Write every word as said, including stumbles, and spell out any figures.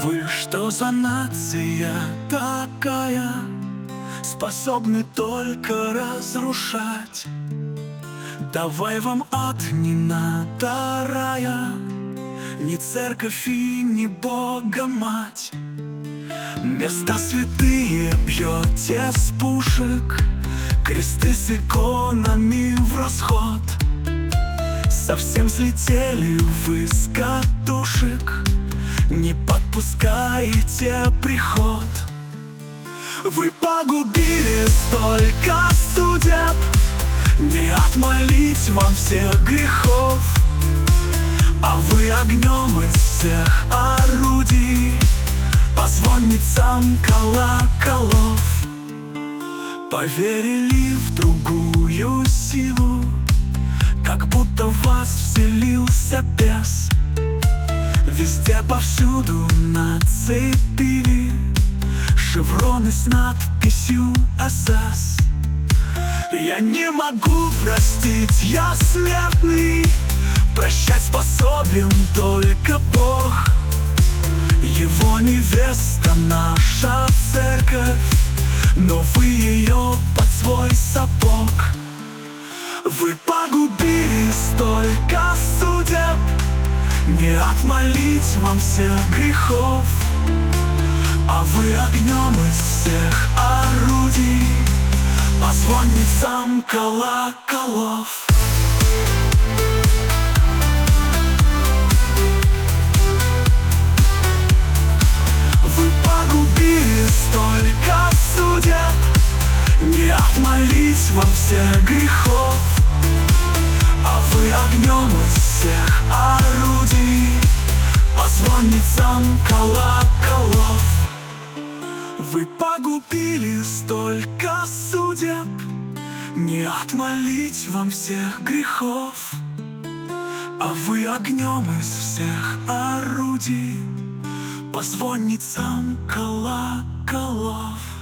Вы что за нация такая, способны только разрушать? Давай вам ад не надо рая, ни церковь и ни Бога-мать. Места святые бьете с пушек, кресты с иконами в расход. Совсем слетели вы с катушек, не подпускаете приход. Вы погубили столько судеб, не отмолить вам всех грехов. А вы огнем из всех орудий по звонницам колоколов поверили в другую силу, как будто в вас вселился бес. Везде повсюду нацепили шевроны с надписью эс эс. Я не могу простить, я смертный, прощать способен только Бог. Его невеста наша церковь, но вы ее под свой сапог. Вы погубили столько судеб, не отмолить вам всех грехов. А вы огнем из всех орудий по звонницам колоколов. Вы погубили столько судеб, не отмолить вам всех грехов. А вы огнем из всех орудий по звонницам колоколов. Вы погубили столько судеб, не отмолить вам всех грехов. А вы огнем из всех орудий по звонницам колоколов.